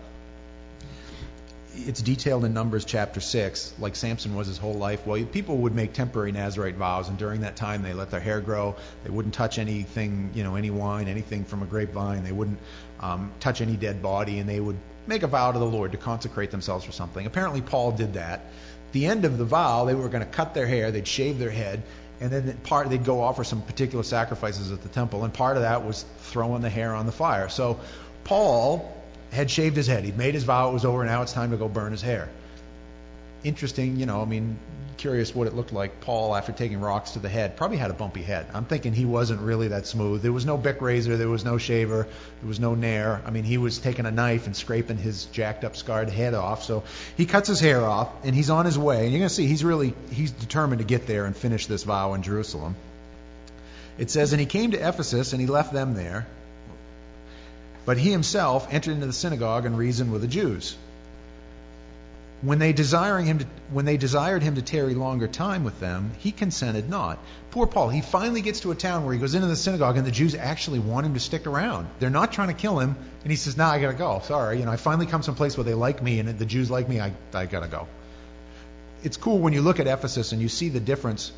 it's detailed in Numbers chapter six, like Samson was his whole life. Well, people would make temporary Nazirite vows, and during that time they let their hair grow. They wouldn't touch anything, you know, any wine, anything from a grapevine. They wouldn't um, touch any dead body, and they would make a vow to the Lord to consecrate themselves for something. Apparently Paul did that. The end of the vow, they were going to cut their hair, they'd shave their head, and then part they'd go offer some particular sacrifices at the temple, and part of that was throwing the hair on the fire. So Paul had shaved his head. He'd made his vow. It was over. Now it's time to go burn his hair. Interesting, you know, I mean, curious what it looked like. Paul, after taking rocks to the head, probably had a bumpy head. I'm thinking he wasn't really that smooth. There was no Bic razor. There was no shaver. There was no nair. I mean, he was taking a knife and scraping his jacked up, scarred head off. So he cuts his hair off, and he's on his way. And you're going to see he's really, he's determined to get there and finish this vow in Jerusalem. It says, and he came to Ephesus, and he left them there. But he himself entered into the synagogue and reasoned with the Jews. When they desiring him to, when they desired him to tarry longer time with them, he consented not. Poor Paul, he finally gets to a town where he goes into the synagogue and the Jews actually want him to stick around. They're not trying to kill him, and he says, "Nah, I gotta go. Sorry, you know, I finally come someplace where they like me and the Jews like me. I I gotta go." It's cool when you look at Ephesus and you see the difference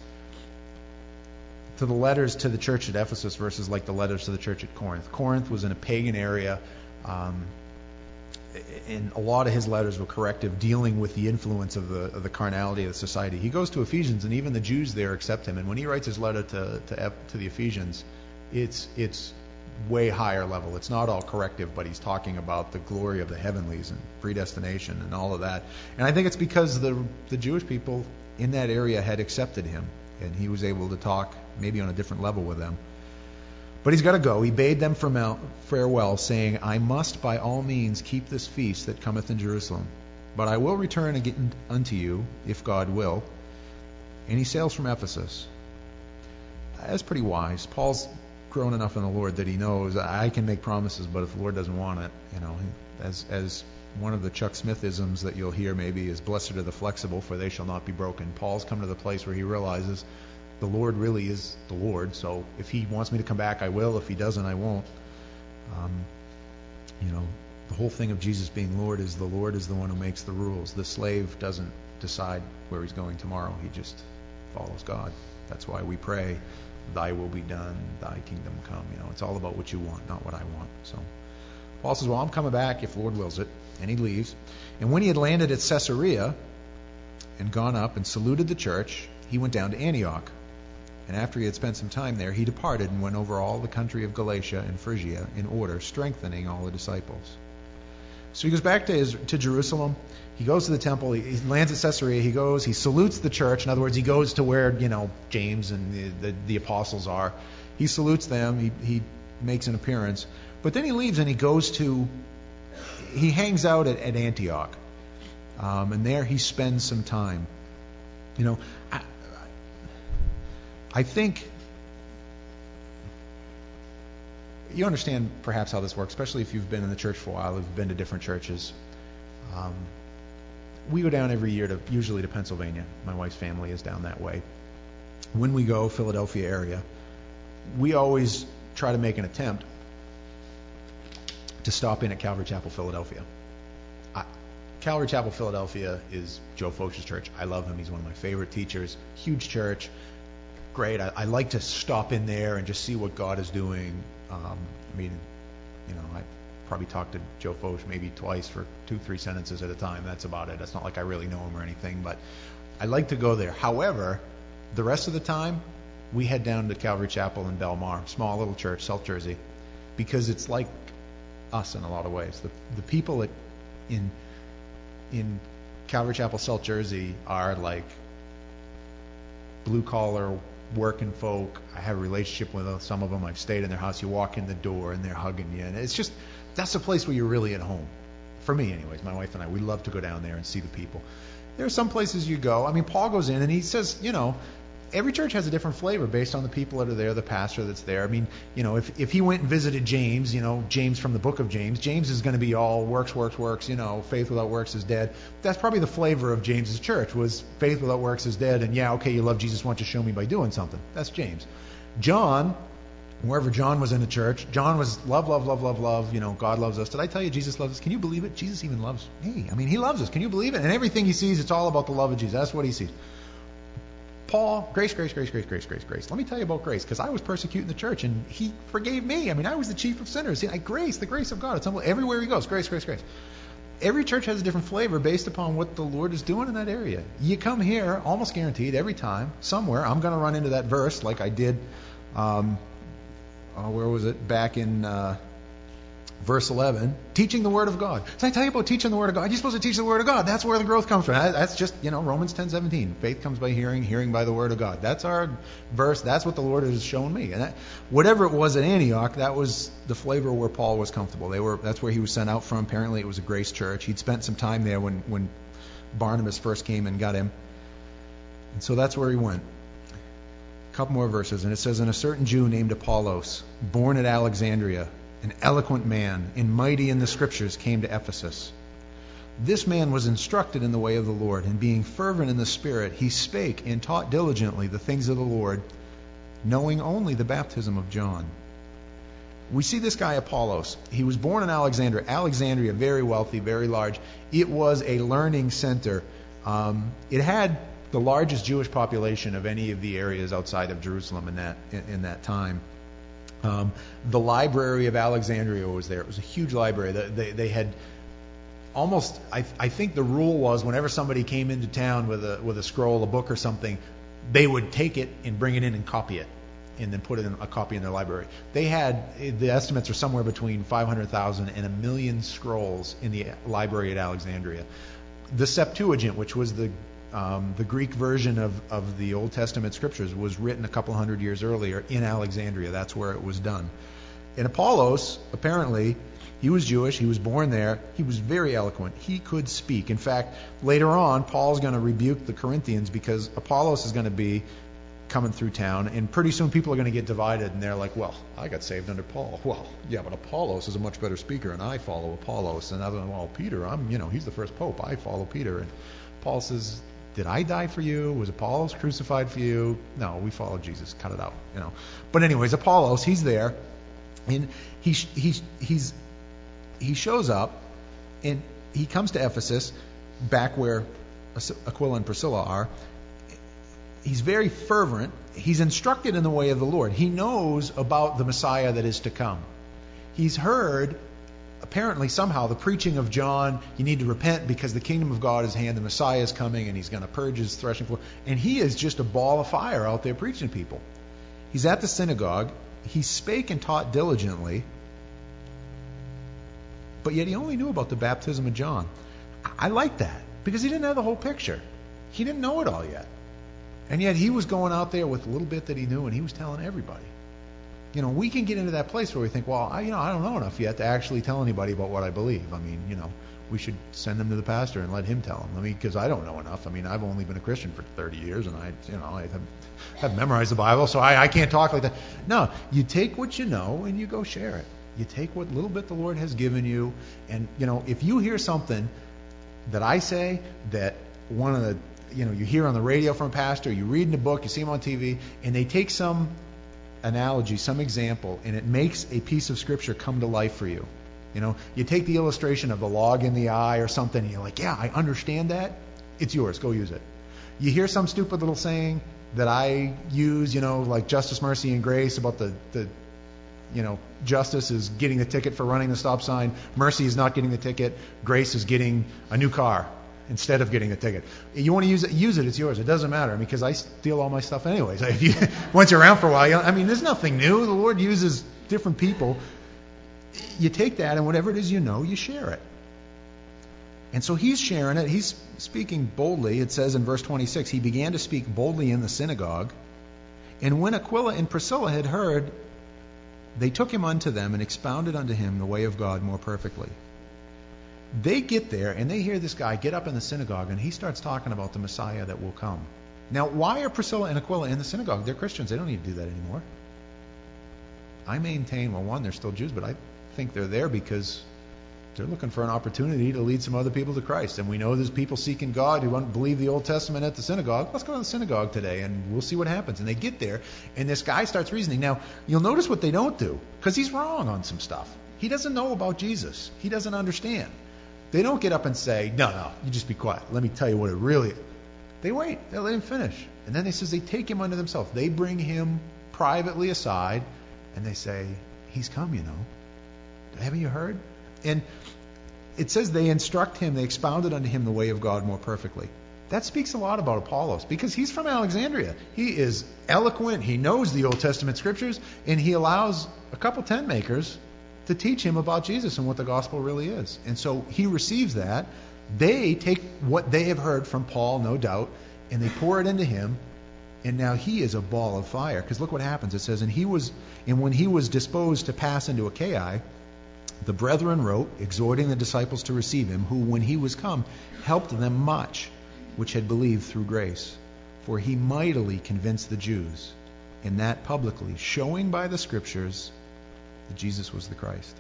to the letters to the church at Ephesus versus like the letters to the church at Corinth. Corinth was in a pagan area, um, and a lot of his letters were corrective, dealing with the influence of the of the carnality of the society. He goes to Ephesians, and even the Jews there accept him. And when he writes his letter to to, to the Ephesians, it's it's way higher level. It's not all corrective, but he's talking about the glory of the heavenlies and predestination and all of that. And I think it's because the the Jewish people in that area had accepted him, and he was able to talk maybe on a different level with them. But he's got to go. He bade them farewell, saying, I must by all means keep this feast that cometh in Jerusalem. But I will return again unto you, if God will. And he sails from Ephesus. That's pretty wise. Paul's grown enough in the Lord that he knows I can make promises, but if the Lord doesn't want it, you know, as as one of the Chuck Smith-isms that you'll hear maybe is, blessed are the flexible, for they shall not be broken. Paul's come to the place where he realizes the Lord really is the Lord, so if he wants me to come back, I will. If he doesn't, I won't. Um, you know, the whole thing of Jesus being Lord is the Lord is the one who makes the rules. The slave doesn't decide where he's going tomorrow. He just follows God. That's why we pray, thy will be done, thy kingdom come. You know, it's all about what you want, not what I want. So Paul says, well, I'm coming back if the Lord wills it. And he leaves. And when he had landed at Caesarea and gone up and saluted the church, he went down to Antioch. And after he had spent some time there, he departed and went over all the country of Galatia and Phrygia in order, strengthening all the disciples. So he goes back to his, to Jerusalem. He goes to the temple. He, he lands at Caesarea. He goes. He salutes the church. In other words, he goes to where, you know, James and the, the, the apostles are. He salutes them. He, he makes an appearance. But then he leaves and he goes to, he hangs out at, at Antioch. Um, and there he spends some time. You know, I, I think you understand perhaps how this works, especially if you've been in the church for a while, if you've been to different churches. Um, we go down every year to usually to Pennsylvania. My wife's family is down that way. When we go, Philadelphia area, we always try to make an attempt to stop in at Calvary Chapel, Philadelphia. I, Calvary Chapel, Philadelphia is Joe Focht's church. I love him. He's one of my favorite teachers. Huge church. Great. I, I like to stop in there and just see what God is doing. Um, I mean, you know, I probably talked to Joe Focht maybe twice for two, three sentences at a time. That's about it. It's not like I really know him or anything, but I like to go there. However, the rest of the time, we head down to Calvary Chapel in Belmar, small little church, South Jersey, because it's like us in a lot of ways. The the people at, in in Calvary Chapel, South Jersey, are like blue collar working folk. I have a relationship with some of them. I've stayed in their house. You walk in the door and they're hugging you, and it's just that's a place where you're really at home. For me, anyways, my wife and I, we love to go down there and see the people. There are some places you go. I mean, Paul goes in and he says, you know, every church has a different flavor based on the people that are there, the pastor that's there. I mean, you know, if if he went and visited James, you know, James from the book of James, James is going to be all works, works, works, you know, faith without works is dead. That's probably the flavor of James's church, was faith without works is dead, and yeah, okay, you love Jesus, why don't you show me by doing something? That's James. John, wherever John was in the church, John was love, love, love, love, love, you know, God loves us. Did I tell you Jesus loves us? Can you believe it? Jesus even loves me. I mean, he loves us. Can you believe it? And everything he sees, it's all about the love of Jesus. That's what he sees. Paul, grace, grace, grace, grace, grace, grace, grace. Let me tell you about grace, because I was persecuting the church, and he forgave me. I mean, I was the chief of sinners. Like, grace, the grace of God. It's unbelievable. Everywhere he goes, grace, grace, grace. Every church has a different flavor based upon what the Lord is doing in that area. You come here, almost guaranteed, every time, somewhere, I'm going to run into that verse like I did, um, uh, where was it? Back in uh, verse eleven, teaching the Word of God. So I tell you about teaching the Word of God. You're supposed to teach the Word of God. That's where the growth comes from. That's just, you know, Romans ten seventeen. Faith comes by hearing, hearing by the Word of God. That's our verse. That's what the Lord has shown me. And that, whatever it was at Antioch, that was the flavor where Paul was comfortable. They were. That's where he was sent out from. Apparently it was a grace church. He'd spent some time there when, when Barnabas first came and got him. And so that's where he went. A couple more verses. And it says, and a certain Jew named Apollos, born at Alexandria, an eloquent man and mighty in the Scriptures, came to Ephesus. This man was instructed in the way of the Lord, and being fervent in the Spirit, he spake and taught diligently the things of the Lord, knowing only the baptism of John. We see this guy Apollos. He was born in Alexandria. Alexandria, very wealthy, very large. It was a learning center. Um, it had the largest Jewish population of any of the areas outside of Jerusalem in that in, in that time. Um, the library of Alexandria was there. It was a huge library. They, they, they had almost, I, I think the rule was whenever somebody came into town with a with a scroll, a book or something, they would take it and bring it in and copy it, and then put it in a copy in their library. They had, the estimates are somewhere between five hundred thousand and a million scrolls in the library at Alexandria. The Septuagint, which was the Um, the Greek version of, of the Old Testament scriptures, was written a couple hundred years earlier in Alexandria. That's where it was done. And Apollos, apparently, he was Jewish. He was born there. He was very eloquent. He could speak. In fact, later on, Paul's going to rebuke the Corinthians because Apollos is going to be coming through town, and pretty soon people are going to get divided, and they're like, well, I got saved under Paul. Well, yeah, but Apollos is a much better speaker, and I follow Apollos. And other than, well, Peter, I'm, you know, he's the first pope. I follow Peter. And Paul says, did I die for you? Was Apollos crucified for you? No, we followed Jesus. Cut it out, you know. But anyways, Apollos, he's there, and he he he's he shows up, and he comes to Ephesus, back where Aquila and Priscilla are. He's very fervent. He's instructed in the way of the Lord. He knows about the Messiah that is to come. He's heard, apparently, somehow, the preaching of John, you need to repent because the kingdom of God is at hand, the Messiah is coming, and he's going to purge his threshing floor. And he is just a ball of fire out there preaching to people. He's at the synagogue. He spake and taught diligently, but yet he only knew about the baptism of John. I like that, because he didn't have the whole picture. He didn't know it all yet. And yet he was going out there with a little bit that he knew, and he was telling everybody. You know, we can get into that place where we think, well, I, you know, I don't know enough yet to actually tell anybody about what I believe. I mean, you know, we should send them to the pastor and let him tell them. I mean, because I don't know enough. I mean, I've only been a Christian for thirty years, and I, you know, I have, have memorized the Bible, so I, I can't talk like that. No, you take what you know and you go share it. You take what little bit the Lord has given you, and, you know, if you hear something that I say, that one of the, you know, you hear on the radio from a pastor, you read in a book, you see them on T V, and they take some analogy, some example, and it makes a piece of Scripture come to life for you. You know, you take the illustration of the log in the eye or something, and you're like, yeah, I understand that. It's yours. Go use it. You hear some stupid little saying that I use, you know, like justice, mercy, and grace about the, the you know, justice is getting the ticket for running the stop sign. Mercy is not getting the ticket. Grace is getting a new car instead of getting a ticket. You want to use it, use it. It's yours. It doesn't matter, because I steal all my stuff anyways. If you, once you're around for a while, you know, I mean, there's nothing new. The Lord uses different people. You take that, and whatever it is you know, you share it. And so he's sharing it. He's speaking boldly. It says in verse twenty-six, he began to speak boldly in the synagogue. And when Aquila and Priscilla had heard, they took him unto them and expounded unto him the way of God more perfectly. They get there, and they hear this guy get up in the synagogue, and he starts talking about the Messiah that will come. Now, why are Priscilla and Aquila in the synagogue? They're Christians. They don't need to do that anymore. I maintain, well, one, they're still Jews, but I think they're there because they're looking for an opportunity to lead some other people to Christ. And we know there's people seeking God who don't believe the Old Testament at the synagogue. Let's go to the synagogue today, and we'll see what happens. And they get there, and this guy starts reasoning. Now, you'll notice what they don't do, because he's wrong on some stuff. He doesn't know about Jesus. He doesn't understand. They don't get up and say, no, no, you just be quiet. Let me tell you what it really is. They wait. They let him finish. And then they says they take him unto themselves. They bring him privately aside, and they say, he's come, you know. Haven't you heard? And it says they instruct him, they expounded unto him the way of God more perfectly. That speaks a lot about Apollos, because he's from Alexandria. He is eloquent, he knows the Old Testament Scriptures, and he allows a couple tent makers to teach him about Jesus and what the gospel really is. And so he receives that. They take what they have heard from Paul, no doubt, and they pour it into him, and now he is a ball of fire. Because look what happens. It says, and he was, and when he was disposed to pass into Achaia, the brethren wrote, exhorting the disciples to receive him, who, when he was come, helped them much, which had believed through grace. For he mightily convinced the Jews, and that publicly, showing by the Scriptures that Jesus was the Christ.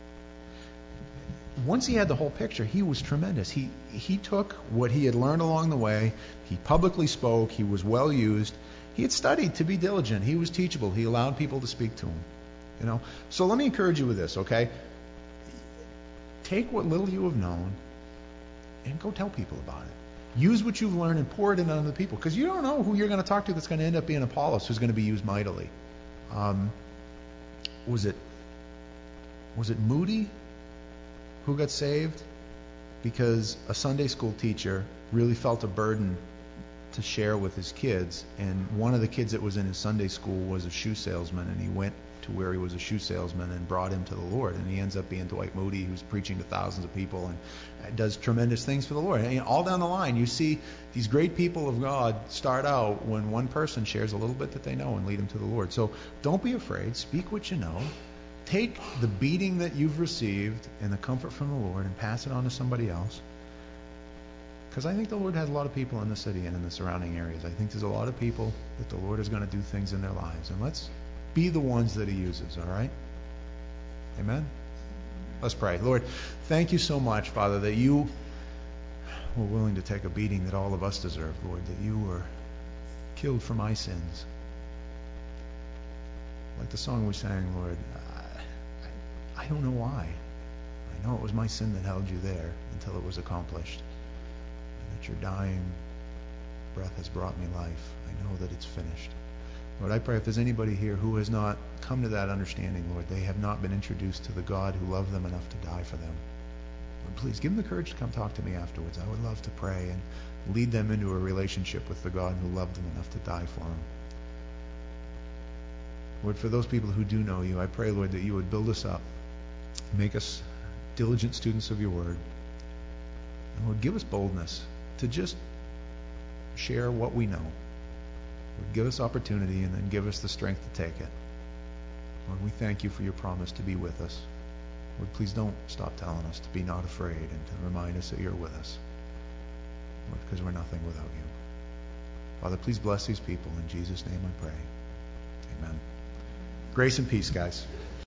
Once he had the whole picture, he was tremendous. He he took what he had learned along the way. He publicly spoke. He was well used. He had studied to be diligent. He was teachable. He allowed people to speak to him. You know. So let me encourage you with this, okay? Take what little you have known and go tell people about it. Use what you've learned and pour it into other people, because you don't know who you're going to talk to that's going to end up being Apollos, who's going to be used mightily. Um, was it was it Moody who got saved because a Sunday school teacher really felt a burden to share with his kids, and one of the kids that was in his Sunday school was a shoe salesman, and he went to where he was a shoe salesman and brought him to the Lord, and he ends up being Dwight Moody, who's preaching to thousands of people and does tremendous things for the Lord. And all down the line, you see these great people of God start out when one person shares a little bit that they know and lead them to the Lord. So don't be afraid. Speak what you know. Take the beating that you've received and the comfort from the Lord and pass it on to somebody else. Because I think the Lord has a lot of people in the city and in the surrounding areas. I think there's a lot of people that the Lord is going to do things in their lives. And let's be the ones that he uses, all right? Amen? Let's pray. Lord, thank you so much, Father, that you were willing to take a beating that all of us deserve, Lord, that you were killed for my sins. Like the song we sang, Lord, I, I don't know why. I know it was my sin that held you there until it was accomplished. And that your dying breath has brought me life. I know that it's finished. Lord, I pray if there's anybody here who has not come to that understanding, Lord, they have not been introduced to the God who loved them enough to die for them. Lord, please give them the courage to come talk to me afterwards. I would love to pray and lead them into a relationship with the God who loved them enough to die for them. Lord, for those people who do know you, I pray, Lord, that you would build us up, make us diligent students of your word, and Lord, give us boldness to just share what we know. Lord, give us opportunity and then give us the strength to take it. Lord, we thank you for your promise to be with us. Lord, please don't stop telling us to be not afraid and to remind us that you're with us. Lord, because we're nothing without you. Father, please bless these people. In Jesus' name I pray. Amen. Grace and peace, guys.